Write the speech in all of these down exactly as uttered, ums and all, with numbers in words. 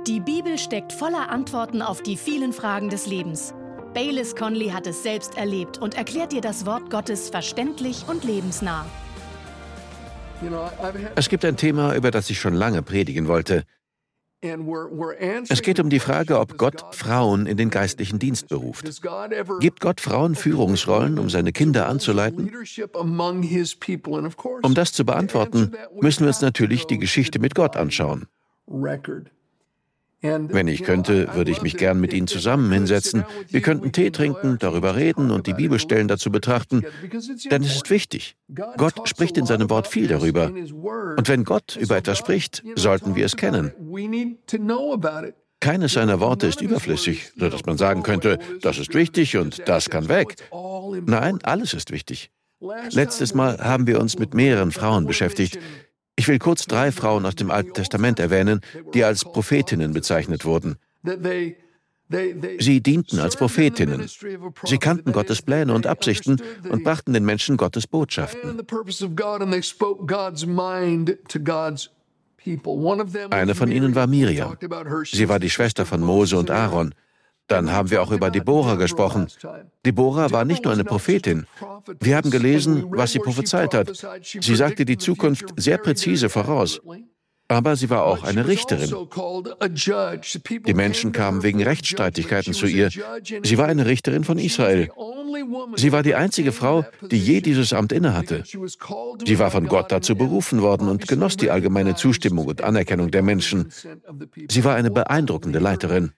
Die Bibel steckt voller Antworten auf die vielen Fragen des Lebens. Baylis Conley hat es selbst erlebt und erklärt dir das Wort Gottes verständlich und lebensnah. Es gibt ein Thema, über das ich schon lange predigen wollte. Es geht um die Frage, ob Gott Frauen in den geistlichen Dienst beruft. Gibt Gott Frauen Führungsrollen, um seine Kinder anzuleiten? Um das zu beantworten, müssen wir uns natürlich die Geschichte mit Gott anschauen. Wenn ich könnte, würde ich mich gern mit Ihnen zusammen hinsetzen. Wir könnten Tee trinken, darüber reden und die Bibelstellen dazu betrachten. Denn es ist wichtig. Gott spricht in seinem Wort viel darüber. Und wenn Gott über etwas spricht, sollten wir es kennen. Keines seiner Worte ist überflüssig, sodass man sagen könnte, das ist wichtig und das kann weg. Nein, alles ist wichtig. Letztes Mal haben wir uns mit mehreren Frauen beschäftigt. Ich will kurz drei Frauen aus dem Alten Testament erwähnen, die als Prophetinnen bezeichnet wurden. Sie dienten als Prophetinnen. Sie kannten Gottes Pläne und Absichten und brachten den Menschen Gottes Botschaften. Eine von ihnen war Miriam. Sie war die Schwester von Mose und Aaron. Dann haben wir auch über Deborah gesprochen. Deborah war nicht nur eine Prophetin. Wir haben gelesen, was sie prophezeit hat. Sie sagte die Zukunft sehr präzise voraus. Aber sie war auch eine Richterin. Die Menschen kamen wegen Rechtsstreitigkeiten zu ihr. Sie war eine Richterin von Israel. Sie war die einzige Frau, die je dieses Amt innehatte. Sie war von Gott dazu berufen worden und genoss die allgemeine Zustimmung und Anerkennung der Menschen. Sie war eine beeindruckende Leiterin.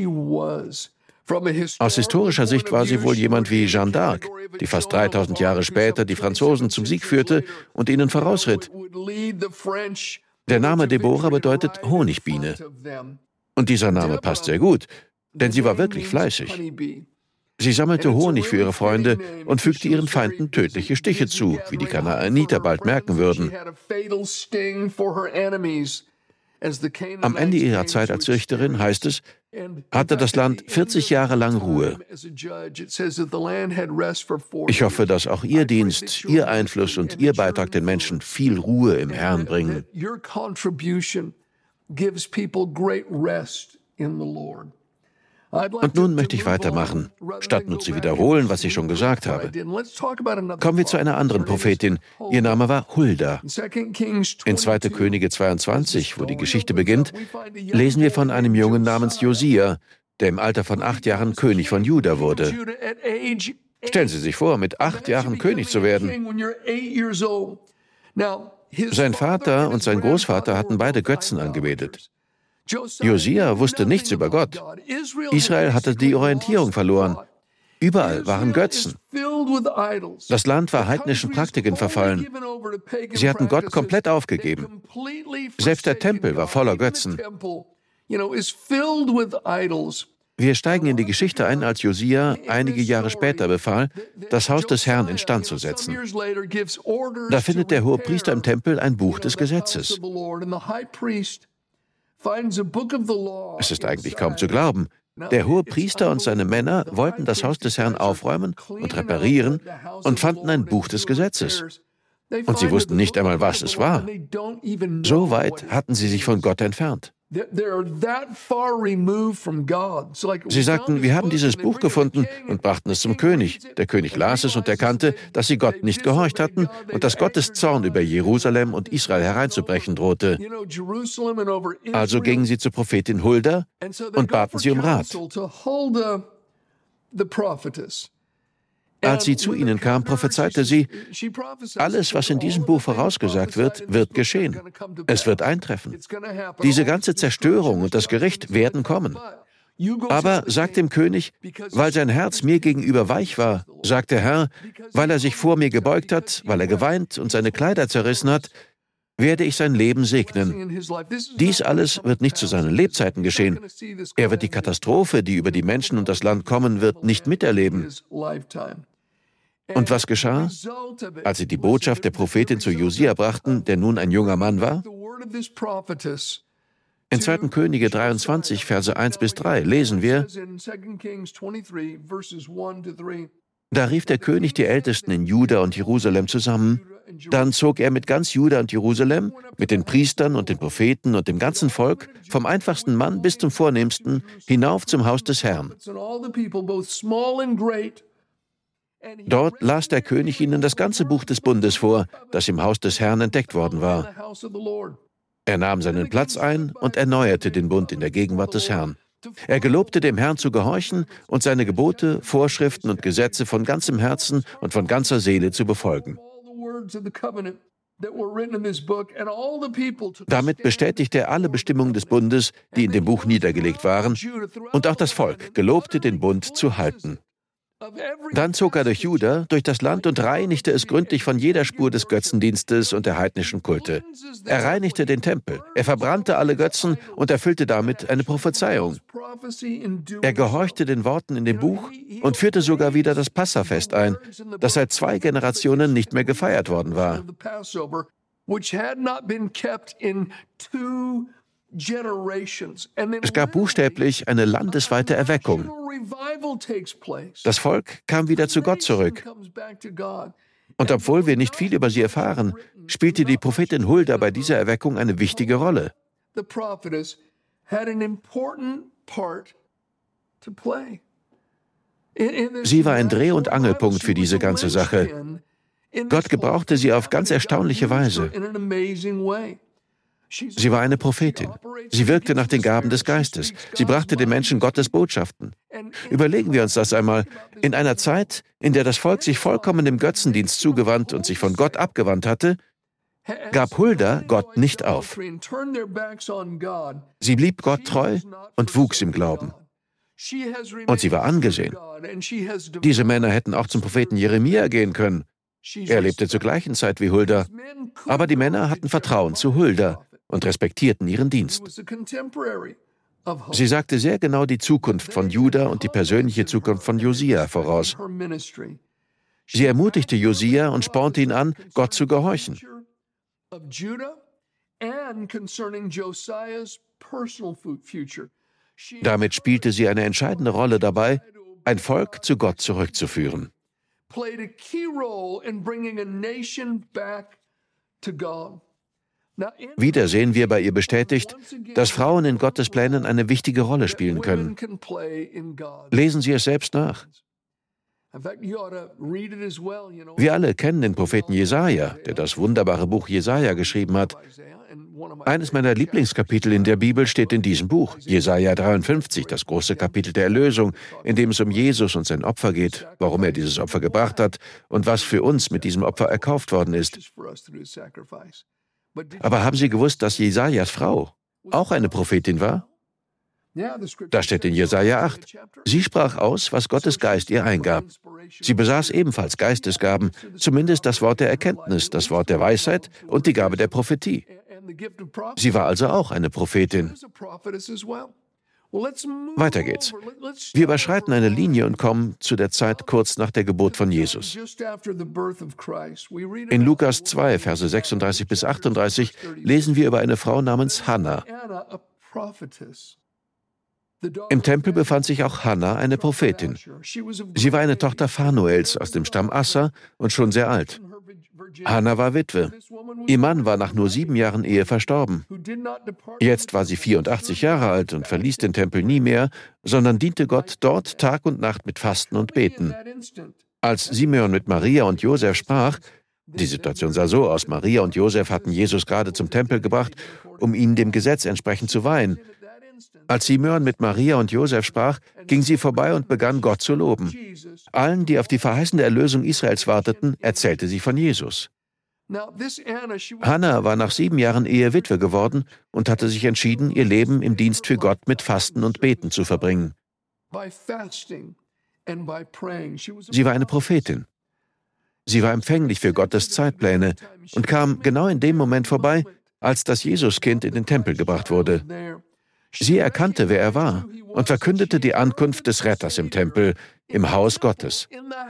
Aus historischer Sicht war sie wohl jemand wie Jeanne d'Arc, die fast dreitausend Jahre später die Franzosen zum Sieg führte und ihnen vorausritt. Der Name Deborah bedeutet Honigbiene. Und dieser Name passt sehr gut, denn sie war wirklich fleißig. Sie sammelte Honig für ihre Freunde und fügte ihren Feinden tödliche Stiche zu, wie die Kanaaniter bald merken würden. Am Ende ihrer Zeit als Richterin, heißt es, hatte das Land vierzig Jahre lang Ruhe. Ich hoffe, dass auch Ihr Dienst, Ihr Einfluss und Ihr Beitrag den Menschen viel Ruhe im Herrn bringen. Und nun möchte ich weitermachen, statt nur zu wiederholen, was ich schon gesagt habe. Kommen wir zu einer anderen Prophetin. Ihr Name war Hulda. In zweiter Könige zweiundzwanzig, wo die Geschichte beginnt, lesen wir von einem Jungen namens Josia, der im Alter von acht Jahren König von Juda wurde. Stellen Sie sich vor, mit acht Jahren König zu werden. Sein Vater und sein Großvater hatten beide Götzen angebetet. Josia wusste nichts über Gott. Israel hatte die Orientierung verloren. Überall waren Götzen. Das Land war heidnischen Praktiken verfallen. Sie hatten Gott komplett aufgegeben. Selbst der Tempel war voller Götzen. Wir steigen in die Geschichte ein, als Josia einige Jahre später befahl, das Haus des Herrn instand zu setzen. Da findet der Hohepriester im Tempel ein Buch des Gesetzes. Es ist eigentlich kaum zu glauben. Der Hohepriester und seine Männer wollten das Haus des Herrn aufräumen und reparieren und fanden ein Buch des Gesetzes. Und sie wussten nicht einmal, was es war. So weit hatten sie sich von Gott entfernt. Sie sagten, wir haben dieses Buch gefunden und brachten es zum König. Der König las es und erkannte, dass sie Gott nicht gehorcht hatten und dass Gottes Zorn über Jerusalem und Israel hereinzubrechen drohte. Also gingen sie zur Prophetin Hulda und baten sie um Rat. Als sie zu ihnen kam, prophezeite sie, alles, was in diesem Buch vorausgesagt wird, wird geschehen. Es wird eintreffen. Diese ganze Zerstörung und das Gericht werden kommen. Aber, sagt dem König, weil sein Herz mir gegenüber weich war, sagt der Herr, weil er sich vor mir gebeugt hat, weil er geweint und seine Kleider zerrissen hat, werde ich sein Leben segnen. Dies alles wird nicht zu seinen Lebzeiten geschehen. Er wird die Katastrophe, die über die Menschen und das Land kommen wird, nicht miterleben. Und was geschah? Als sie die Botschaft der Prophetin zu Josia brachten, der nun ein junger Mann war? In zweiter Könige dreiundzwanzig, Verse eins bis drei lesen wir, Da rief der König die Ältesten in Juda und Jerusalem zusammen. Dann zog er mit ganz Juda und Jerusalem, mit den Priestern und den Propheten und dem ganzen Volk, vom einfachsten Mann bis zum vornehmsten, hinauf zum Haus des Herrn. Dort las der König ihnen das ganze Buch des Bundes vor, das im Haus des Herrn entdeckt worden war. Er nahm seinen Platz ein und erneuerte den Bund in der Gegenwart des Herrn. Er gelobte dem Herrn zu gehorchen und seine Gebote, Vorschriften und Gesetze von ganzem Herzen und von ganzer Seele zu befolgen. Damit bestätigte er alle Bestimmungen des Bundes, die in dem Buch niedergelegt waren, und auch das Volk gelobte, den Bund zu halten. Dann zog er durch Juda, durch das Land und reinigte es gründlich von jeder Spur des Götzendienstes und der heidnischen Kulte. Er reinigte den Tempel, er verbrannte alle Götzen und erfüllte damit eine Prophezeiung. Er gehorchte den Worten in dem Buch und führte sogar wieder das Passafest ein, das seit zwei Generationen nicht mehr gefeiert worden war. Es gab buchstäblich eine landesweite Erweckung. Das Volk kam wieder zu Gott zurück. Und obwohl wir nicht viel über sie erfahren, spielte die Prophetin Hulda bei dieser Erweckung eine wichtige Rolle. Sie war ein Dreh- und Angelpunkt für diese ganze Sache. Gott gebrauchte sie auf ganz erstaunliche Weise. Sie war eine Prophetin. Sie wirkte nach den Gaben des Geistes. Sie brachte den Menschen Gottes Botschaften. Überlegen wir uns das einmal. In einer Zeit, in der das Volk sich vollkommen dem Götzendienst zugewandt und sich von Gott abgewandt hatte, gab Hulda Gott nicht auf. Sie blieb Gott treu und wuchs im Glauben. Und sie war angesehen. Diese Männer hätten auch zum Propheten Jeremia gehen können. Er lebte zur gleichen Zeit wie Hulda. Aber die Männer hatten Vertrauen zu Hulda und respektierten ihren Dienst. Sie sagte sehr genau die Zukunft von Juda und die persönliche Zukunft von Josia voraus. Sie ermutigte Josia und spornte ihn an, Gott zu gehorchen. Damit spielte sie eine entscheidende Rolle dabei, ein Volk zu Gott zurückzuführen. Wieder sehen wir bei ihr bestätigt, dass Frauen in Gottes Plänen eine wichtige Rolle spielen können. Lesen Sie es selbst nach. Wir alle kennen den Propheten Jesaja, der das wunderbare Buch Jesaja geschrieben hat. Eines meiner Lieblingskapitel in der Bibel steht in diesem Buch, Jesaja dreiundfünfzig, das große Kapitel der Erlösung, in dem es um Jesus und sein Opfer geht, warum er dieses Opfer gebracht hat und was für uns mit diesem Opfer erkauft worden ist. Aber haben Sie gewusst, dass Jesajas Frau auch eine Prophetin war? Das steht in Jesaja acht. Sie sprach aus, was Gottes Geist ihr eingab. Sie besaß ebenfalls Geistesgaben, zumindest das Wort der Erkenntnis, das Wort der Weisheit und die Gabe der Prophetie. Sie war also auch eine Prophetin. Weiter geht's. Wir überschreiten eine Linie und kommen zu der Zeit kurz nach der Geburt von Jesus. In Lukas zwei, Verse sechsunddreißig bis achtunddreißig lesen wir über eine Frau namens Hannah. Im Tempel befand sich auch Hannah, eine Prophetin. Sie war eine Tochter Phanuels aus dem Stamm Asser und schon sehr alt. Hannah war Witwe. Ihr Mann war nach nur sieben Jahren Ehe verstorben. Jetzt war sie vierundachtzig Jahre alt und verließ den Tempel nie mehr, sondern diente Gott dort Tag und Nacht mit Fasten und Beten. Als Simeon mit Maria und Josef sprach, die Situation sah so aus, Maria und Josef hatten Jesus gerade zum Tempel gebracht, um ihn dem Gesetz entsprechend zu weihen. Als Simeon mit Maria und Josef sprach, ging sie vorbei und begann, Gott zu loben. Allen, die auf die verheißene Erlösung Israels warteten, erzählte sie von Jesus. Hannah war nach sieben Jahren Ehe Witwe geworden und hatte sich entschieden, ihr Leben im Dienst für Gott mit Fasten und Beten zu verbringen. Sie war eine Prophetin. Sie war empfänglich für Gottes Zeitpläne und kam genau in dem Moment vorbei, als das Jesuskind in den Tempel gebracht wurde. Sie erkannte, wer er war, und verkündete die Ankunft des Retters im Tempel, im Haus Gottes.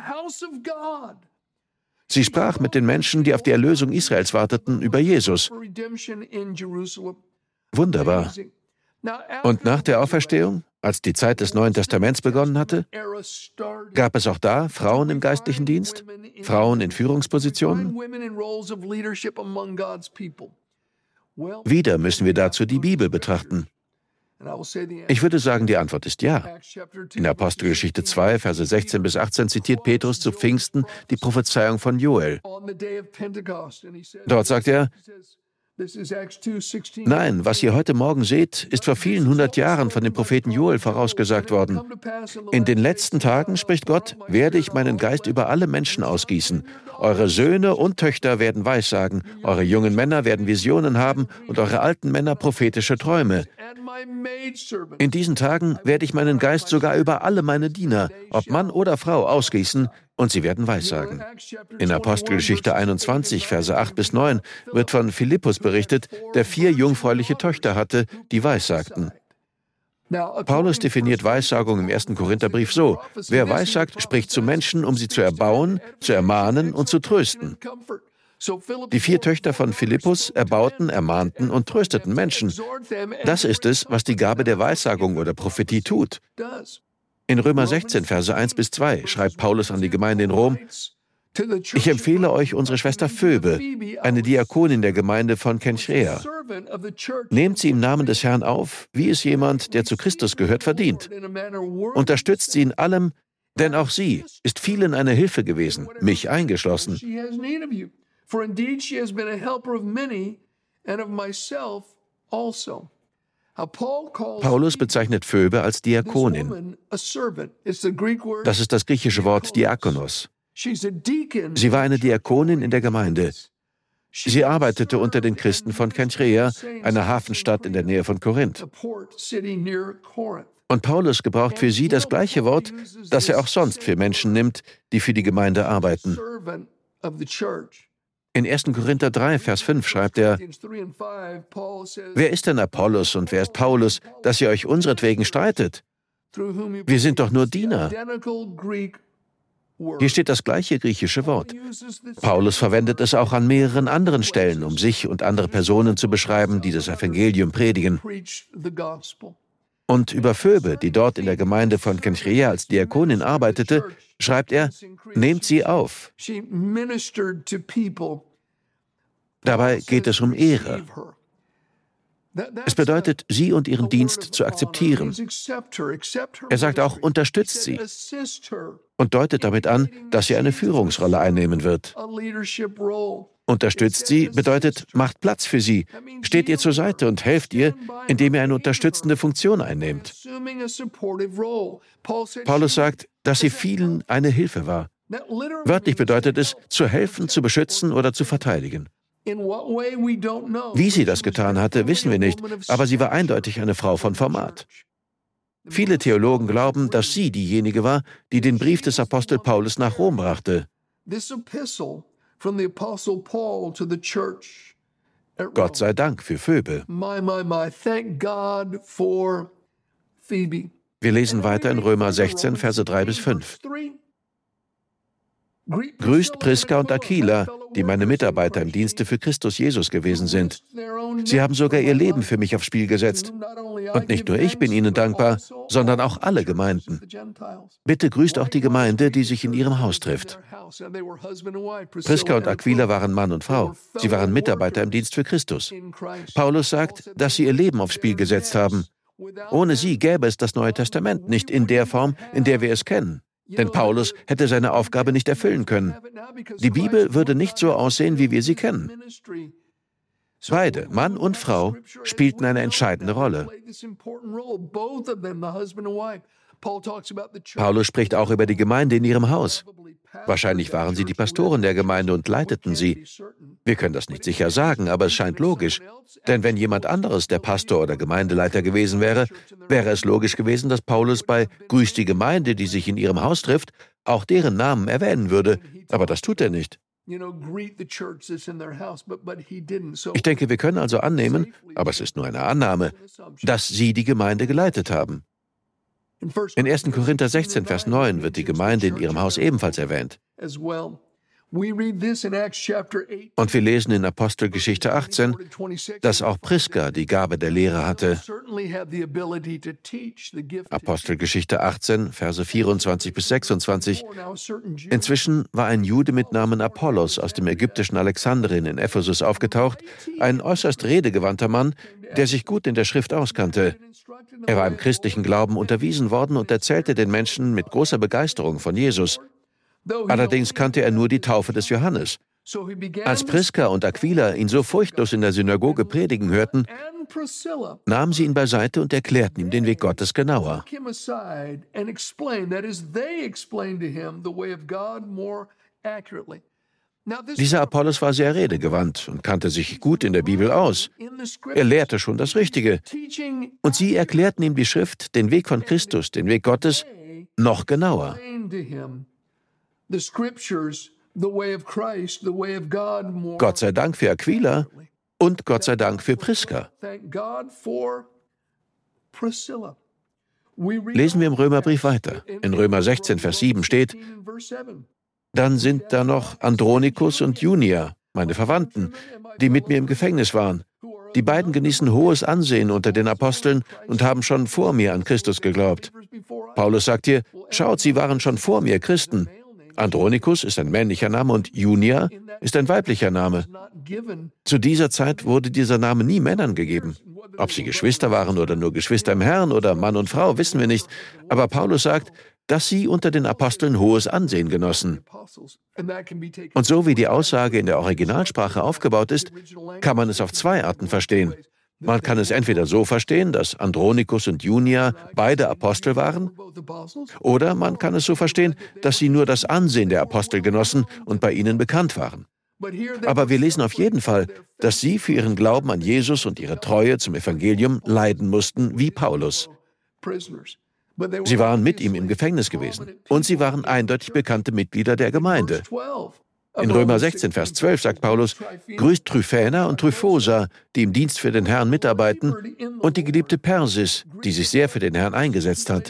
Sie sprach mit den Menschen, die auf die Erlösung Israels warteten, über Jesus. Wunderbar. Und nach der Auferstehung, Als die Zeit des Neuen Testaments begonnen hatte, gab es auch da Frauen im geistlichen Dienst, Frauen in Führungspositionen? Wieder müssen wir dazu die Bibel betrachten. Ich würde sagen, die Antwort ist ja. In Apostelgeschichte zwei, Verse sechzehn bis achtzehn zitiert Petrus zu Pfingsten die Prophezeiung von Joel. Dort sagt er: Nein, was ihr heute Morgen seht, ist vor vielen hundert Jahren von dem Propheten Joel vorausgesagt worden. In den letzten Tagen, spricht Gott, werde ich meinen Geist über alle Menschen ausgießen. Eure Söhne und Töchter werden Weissagen, eure jungen Männer werden Visionen haben und eure alten Männer prophetische Träume. In diesen Tagen werde ich meinen Geist sogar über alle meine Diener, ob Mann oder Frau, ausgießen, und sie werden Weissagen. In Apostelgeschichte einundzwanzig, Verse acht bis neun, wird von Philippus berichtet, der vier jungfräuliche Töchter hatte, die weissagten. Paulus definiert Weissagung im ersten Korintherbrief so: Wer weissagt, spricht zu Menschen, um sie zu erbauen, zu ermahnen und zu trösten. Die vier Töchter von Philippus erbauten, ermahnten und trösteten Menschen. Das ist es, was die Gabe der Weissagung oder Prophetie tut. In Römer sechzehn, Verse eins bis zwei schreibt Paulus an die Gemeinde in Rom: Ich empfehle euch unsere Schwester Phoebe, eine Diakonin der Gemeinde von Kenchrea. Nehmt sie im Namen des Herrn auf, wie es jemand, der zu Christus gehört, verdient. Unterstützt sie in allem, denn auch sie ist vielen eine Hilfe gewesen, mich eingeschlossen. Paulus bezeichnet Phoebe als Diakonin. Das ist das griechische Wort Diakonos. Sie war eine Diakonin in der Gemeinde. Sie arbeitete unter den Christen von Kenchrea, einer Hafenstadt in der Nähe von Korinth. Und Paulus gebraucht für sie das gleiche Wort, das er auch sonst für Menschen nimmt, die für die Gemeinde arbeiten. In ersten Korinther drei, Vers fünf schreibt er: Wer ist denn Apollos und wer ist Paulus, dass ihr euch unseretwegen streitet? Wir sind doch nur Diener. Hier steht das gleiche griechische Wort. Paulus verwendet es auch an mehreren anderen Stellen, um sich und andere Personen zu beschreiben, die das Evangelium predigen. Und über Phoebe, die dort in der Gemeinde von Kenchrea als Diakonin arbeitete, schreibt er: Nehmt sie auf. Dabei geht es um Ehre. Es bedeutet, sie und ihren Dienst zu akzeptieren. Er sagt auch, unterstützt sie und deutet damit an, dass sie eine Führungsrolle einnehmen wird. Unterstützt sie bedeutet, macht Platz für sie, steht ihr zur Seite und helft ihr, indem ihr eine unterstützende Funktion einnehmt. Paulus sagt, dass sie vielen eine Hilfe war. Wörtlich bedeutet es, zu helfen, zu beschützen oder zu verteidigen. Wie sie das getan hatte, wissen wir nicht, aber sie war eindeutig eine Frau von Format. Viele Theologen glauben, dass sie diejenige war, die den Brief des Apostel Paulus nach Rom brachte. Gott sei Dank für Phoebe. Wir lesen weiter in Römer sechzehn, Verse drei bis fünf. Grüßt Priska und Aquila, die meine Mitarbeiter im Dienste für Christus Jesus gewesen sind. Sie haben sogar ihr Leben für mich aufs Spiel gesetzt. Und nicht nur ich bin ihnen dankbar, sondern auch alle Gemeinden. Bitte grüßt auch die Gemeinde, die sich in ihrem Haus trifft. Priska und Aquila waren Mann und Frau. Sie waren Mitarbeiter im Dienst für Christus. Paulus sagt, dass sie ihr Leben aufs Spiel gesetzt haben. Ohne sie gäbe es das Neue Testament nicht in der Form, in der wir es kennen. Denn Paulus hätte seine Aufgabe nicht erfüllen können. Die Bibel würde nicht so aussehen, wie wir sie kennen. Beide, Mann und Frau, spielten eine entscheidende Rolle. Paulus spricht auch über die Gemeinde in ihrem Haus. Wahrscheinlich waren sie die Pastoren der Gemeinde und leiteten sie. Wir können das nicht sicher sagen, aber es scheint logisch. Denn wenn jemand anderes der Pastor oder Gemeindeleiter gewesen wäre, wäre es logisch gewesen, dass Paulus bei Grüßt die Gemeinde, die sich in ihrem Haus trifft, auch deren Namen erwähnen würde. Aber das tut er nicht. Ich denke, wir können also annehmen, aber es ist nur eine Annahme, dass sie die Gemeinde geleitet haben. In ersten Korinther sechzehn, Vers neun wird die Gemeinde in ihrem Haus ebenfalls erwähnt. Und wir lesen in Apostelgeschichte achtzehn, dass auch Priska die Gabe der Lehre hatte. Apostelgeschichte achtzehn, Verse vierundzwanzig bis sechsundzwanzig. Inzwischen war ein Jude mit Namen Apollos aus dem ägyptischen Alexandrien in Ephesus aufgetaucht, ein äußerst redegewandter Mann, der sich gut in der Schrift auskannte. Er war im christlichen Glauben unterwiesen worden und erzählte den Menschen mit großer Begeisterung von Jesus. Allerdings kannte er nur die Taufe des Johannes. Als Priska und Aquila ihn so furchtlos in der Synagoge predigen hörten, nahmen sie ihn beiseite und erklärten ihm den Weg Gottes genauer. Dieser Apollos war sehr redegewandt und kannte sich gut in der Bibel aus. Er lehrte schon das Richtige. Und sie erklärten ihm die Schrift, den Weg von Christus, den Weg Gottes, noch genauer. Gott sei Dank für Aquila und Gott sei Dank für Priska. Lesen wir im Römerbrief weiter. In Römer sechzehn, Vers sieben steht: Dann sind da noch Andronikus und Junia, meine Verwandten, die mit mir im Gefängnis waren. Die beiden genießen hohes Ansehen unter den Aposteln und haben schon vor mir an Christus geglaubt. Paulus sagt hier: Schaut, sie waren schon vor mir Christen. Andronikus ist ein männlicher Name und Junia ist ein weiblicher Name. Zu dieser Zeit wurde dieser Name nie Männern gegeben. Ob sie Geschwister waren oder nur Geschwister im Herrn oder Mann und Frau, wissen wir nicht. Aber Paulus sagt, dass sie unter den Aposteln hohes Ansehen genossen. Und so wie die Aussage in der Originalsprache aufgebaut ist, kann man es auf zwei Arten verstehen. Man kann es entweder so verstehen, dass Andronikus und Junia beide Apostel waren, oder man kann es so verstehen, dass sie nur das Ansehen der Apostel genossen und bei ihnen bekannt waren. Aber wir lesen auf jeden Fall, dass sie für ihren Glauben an Jesus und ihre Treue zum Evangelium leiden mussten, wie Paulus. Sie waren mit ihm im Gefängnis gewesen und sie waren eindeutig bekannte Mitglieder der Gemeinde. In Römer sechzehn, Vers zwölf sagt Paulus: Grüßt Tryphäna und Tryphosa, die im Dienst für den Herrn mitarbeiten, und die geliebte Persis, die sich sehr für den Herrn eingesetzt hat.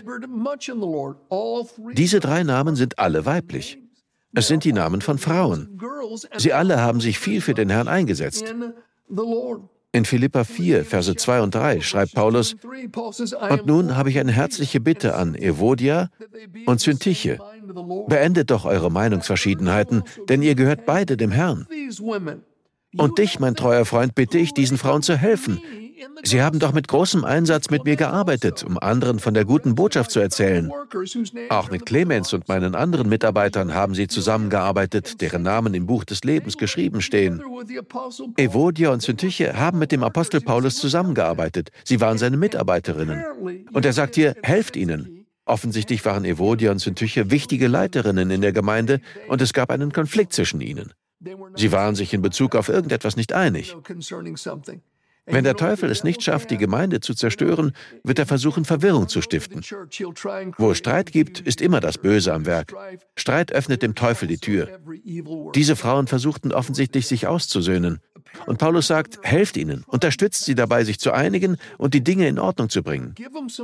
Diese drei Namen sind alle weiblich. Es sind die Namen von Frauen. Sie alle haben sich viel für den Herrn eingesetzt. In Philipper vier, Verse zwei und drei schreibt Paulus: Und nun habe ich eine herzliche Bitte an Evodia und Syntyche. Beendet doch eure Meinungsverschiedenheiten, denn ihr gehört beide dem Herrn. Und dich, mein treuer Freund, bitte ich, diesen Frauen zu helfen. Sie haben doch mit großem Einsatz mit mir gearbeitet, um anderen von der guten Botschaft zu erzählen. Auch mit Clemens und meinen anderen Mitarbeitern haben sie zusammengearbeitet, deren Namen im Buch des Lebens geschrieben stehen. Evodia und Syntyche haben mit dem Apostel Paulus zusammengearbeitet. Sie waren seine Mitarbeiterinnen. Und er sagt hier, helft ihnen. Offensichtlich waren Evodia und Syntyche wichtige Leiterinnen in der Gemeinde und es gab einen Konflikt zwischen ihnen. Sie waren sich in Bezug auf irgendetwas nicht einig. Wenn der Teufel es nicht schafft, die Gemeinde zu zerstören, wird er versuchen, Verwirrung zu stiften. Wo es Streit gibt, ist immer das Böse am Werk. Streit öffnet dem Teufel die Tür. Diese Frauen versuchten offensichtlich, sich auszusöhnen. Und Paulus sagt, helft ihnen, unterstützt sie dabei, sich zu einigen und die Dinge in Ordnung zu bringen.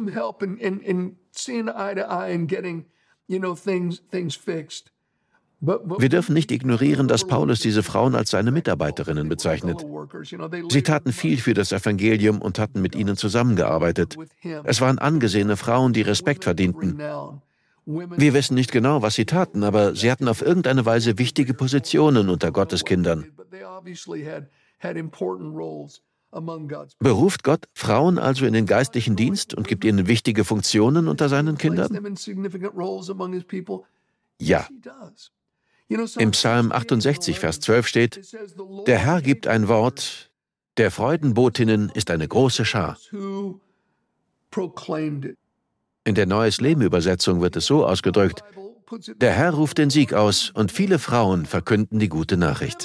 Wir dürfen nicht ignorieren, dass Paulus diese Frauen als seine Mitarbeiterinnen bezeichnet. Sie taten viel für das Evangelium und hatten mit ihnen zusammengearbeitet. Es waren angesehene Frauen, die Respekt verdienten. Wir wissen nicht genau, was sie taten, aber sie hatten auf irgendeine Weise wichtige Positionen unter Gottes Kindern. Beruft Gott Frauen also in den geistlichen Dienst und gibt ihnen wichtige Funktionen unter seinen Kindern? Ja. Im Psalm achtundsechzig, Vers zwölf steht, der Herr gibt ein Wort, der Freudenbotinnen ist eine große Schar. In der Neues Leben Übersetzung wird es so ausgedrückt, der Herr ruft den Sieg aus und viele Frauen verkünden die gute Nachricht.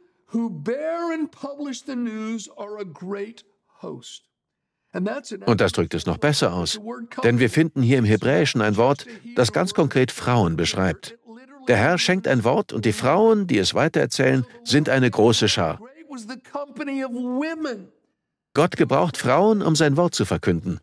Und das drückt es noch besser aus, denn wir finden hier im Hebräischen ein Wort, das ganz konkret Frauen beschreibt. Der Herr schenkt ein Wort und die Frauen, die es weitererzählen, sind eine große Schar. Gott gebraucht Frauen, um sein Wort zu verkünden.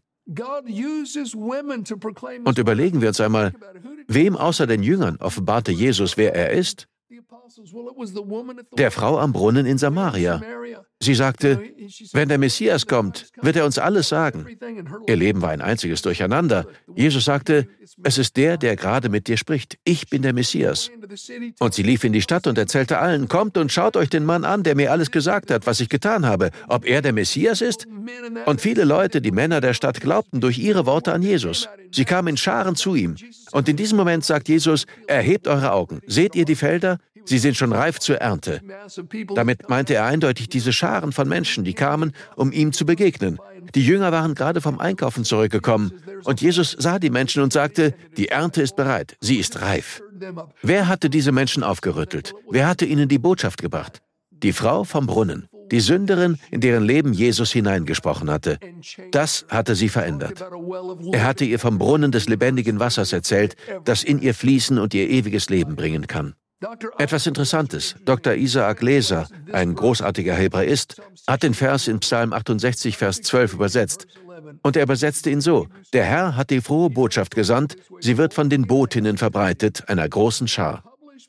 Und überlegen wir uns einmal, wem außer den Jüngern offenbarte Jesus, wer er ist? Der Frau am Brunnen in Samaria. Sie sagte, wenn der Messias kommt, wird er uns alles sagen. Ihr Leben war ein einziges Durcheinander. Jesus sagte, es ist der, der gerade mit dir spricht. Ich bin der Messias. Und sie lief in die Stadt und erzählte allen, kommt und schaut euch den Mann an, der mir alles gesagt hat, was ich getan habe, ob er der Messias ist. Und viele Leute, die Männer der Stadt, glaubten durch ihre Worte an Jesus. Sie kamen in Scharen zu ihm. Und in diesem Moment sagt Jesus, erhebt eure Augen. Seht ihr die Felder? Sie sind schon reif zur Ernte. Damit meinte er eindeutig diese Scharen von Menschen, die kamen, um ihm zu begegnen. Die Jünger waren gerade vom Einkaufen zurückgekommen. Und Jesus sah die Menschen und sagte, die Ernte ist bereit, sie ist reif. Wer hatte diese Menschen aufgerüttelt? Wer hatte ihnen die Botschaft gebracht? Die Frau vom Brunnen, die Sünderin, in deren Leben Jesus hineingesprochen hatte. Das hatte sie verändert. Er hatte ihr vom Brunnen des lebendigen Wassers erzählt, das in ihr fließen und ihr ewiges Leben bringen kann. Etwas Interessantes. Doktor Isaac Leser, ein großartiger Hebräist, hat den Vers in Psalm achtundsechzig, Vers zwölf übersetzt. Und er übersetzte ihn so: Der Herr hat die frohe Botschaft gesandt, sie wird von den Botinnen verbreitet, einer großen Schar.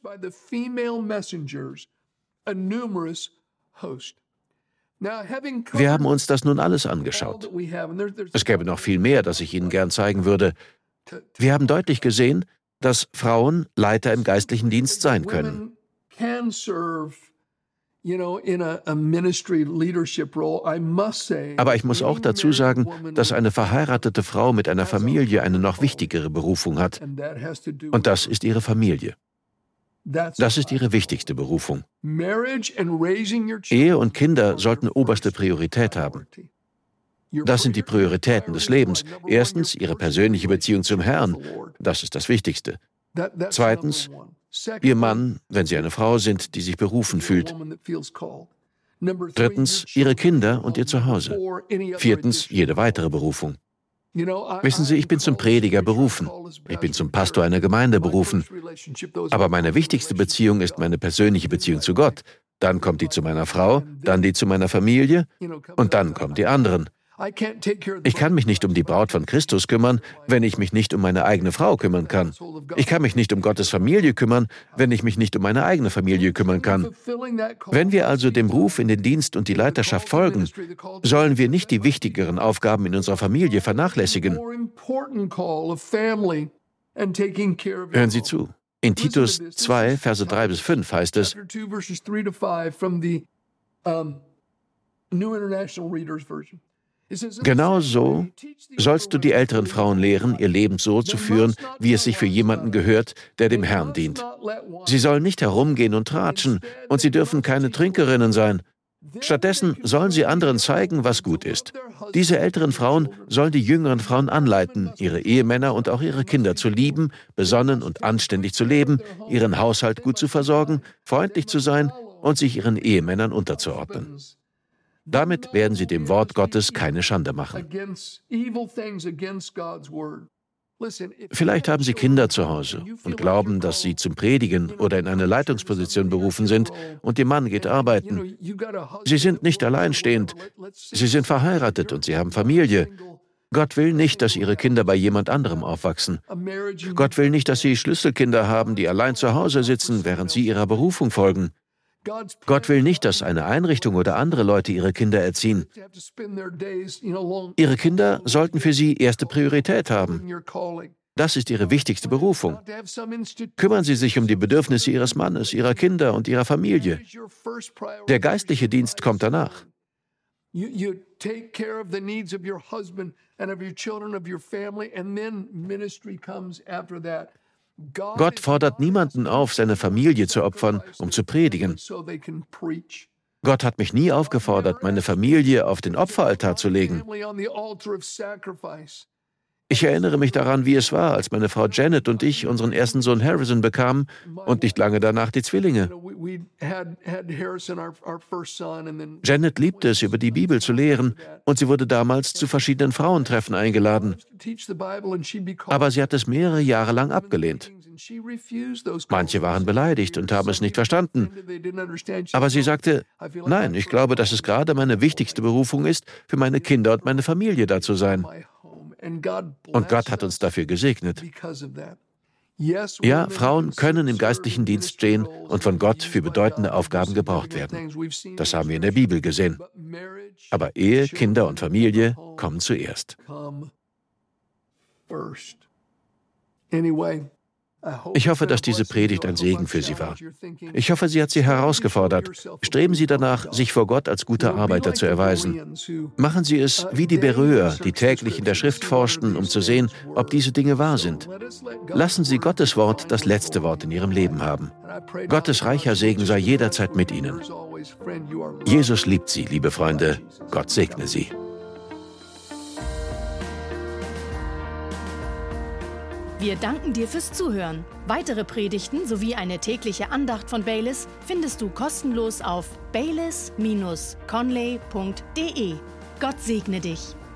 Wir haben uns das nun alles angeschaut. Es gäbe noch viel mehr, das ich Ihnen gern zeigen würde. Wir haben deutlich gesehen, dass Frauen Leiter im geistlichen Dienst sein können. Aber ich muss auch dazu sagen, dass eine verheiratete Frau mit einer Familie eine noch wichtigere Berufung hat. Und das ist ihre Familie. Das ist ihre wichtigste Berufung. Ehe und Kinder sollten oberste Priorität haben. Das sind die Prioritäten des Lebens. Erstens, Ihre persönliche Beziehung zum Herrn. Das ist das Wichtigste. Zweitens, Ihr Mann, wenn Sie eine Frau sind, die sich berufen fühlt. Drittens, Ihre Kinder und Ihr Zuhause. Viertens, jede weitere Berufung. Wissen Sie, ich bin zum Prediger berufen. Ich bin zum Pastor einer Gemeinde berufen. Aber meine wichtigste Beziehung ist meine persönliche Beziehung zu Gott. Dann kommt die zu meiner Frau, dann die zu meiner Familie und dann kommen die anderen. Ich kann mich nicht um die Braut von Christus kümmern, wenn ich mich nicht um meine eigene Frau kümmern kann. Ich kann mich nicht um Gottes Familie kümmern, wenn ich mich nicht um meine eigene Familie kümmern kann. Wenn wir also dem Ruf in den Dienst und die Leiterschaft folgen, sollen wir nicht die wichtigeren Aufgaben in unserer Familie vernachlässigen. Hören Sie zu. In Titus zwei, Verse drei bis fünf heißt es, genau so sollst du die älteren Frauen lehren, ihr Leben so zu führen, wie es sich für jemanden gehört, der dem Herrn dient. Sie sollen nicht herumgehen und tratschen, und sie dürfen keine Trinkerinnen sein. Stattdessen sollen sie anderen zeigen, was gut ist. Diese älteren Frauen sollen die jüngeren Frauen anleiten, ihre Ehemänner und auch ihre Kinder zu lieben, besonnen und anständig zu leben, ihren Haushalt gut zu versorgen, freundlich zu sein und sich ihren Ehemännern unterzuordnen. Damit werden sie dem Wort Gottes keine Schande machen. Vielleicht haben Sie Kinder zu Hause und glauben, dass sie zum Predigen oder in eine Leitungsposition berufen sind und Ihr Mann geht arbeiten. Sie sind nicht alleinstehend. Sie sind verheiratet und Sie haben Familie. Gott will nicht, dass Ihre Kinder bei jemand anderem aufwachsen. Gott will nicht, dass Sie Schlüsselkinder haben, die allein zu Hause sitzen, während Sie ihrer Berufung folgen. Gott will nicht, dass eine Einrichtung oder andere Leute ihre Kinder erziehen. Ihre Kinder sollten für sie erste Priorität haben. Das ist ihre wichtigste Berufung. Kümmern Sie sich um die Bedürfnisse Ihres Mannes, Ihrer Kinder und Ihrer Familie. Der geistliche Dienst kommt danach. Gott fordert niemanden auf, seine Familie zu opfern, um zu predigen. Gott hat mich nie aufgefordert, meine Familie auf den Opferaltar zu legen. Ich erinnere mich daran, wie es war, als meine Frau Janet und ich unseren ersten Sohn Harrison bekamen und nicht lange danach die Zwillinge. Janet liebte es, über die Bibel zu lehren, und sie wurde damals zu verschiedenen Frauentreffen eingeladen. Aber sie hat es mehrere Jahre lang abgelehnt. Manche waren beleidigt und haben es nicht verstanden. Aber sie sagte, nein, ich glaube, dass es gerade meine wichtigste Berufung ist, für meine Kinder und meine Familie da zu sein. Und Gott hat uns dafür gesegnet. Ja, Frauen können im geistlichen Dienst stehen und von Gott für bedeutende Aufgaben gebraucht werden. Das haben wir in der Bibel gesehen. Aber Ehe, Kinder und Familie kommen zuerst. Ich hoffe, dass diese Predigt ein Segen für Sie war. Ich hoffe, sie hat Sie herausgefordert. Streben Sie danach, sich vor Gott als guter Arbeiter zu erweisen. Machen Sie es wie die Beröer, die täglich in der Schrift forschten, um zu sehen, ob diese Dinge wahr sind. Lassen Sie Gottes Wort das letzte Wort in Ihrem Leben haben. Gottes reicher Segen sei jederzeit mit Ihnen. Jesus liebt Sie, liebe Freunde. Gott segne Sie. Wir danken dir fürs Zuhören. Weitere Predigten sowie eine tägliche Andacht von Baylis findest du kostenlos auf baylis Bindestrich conley punkt de. Gott segne dich.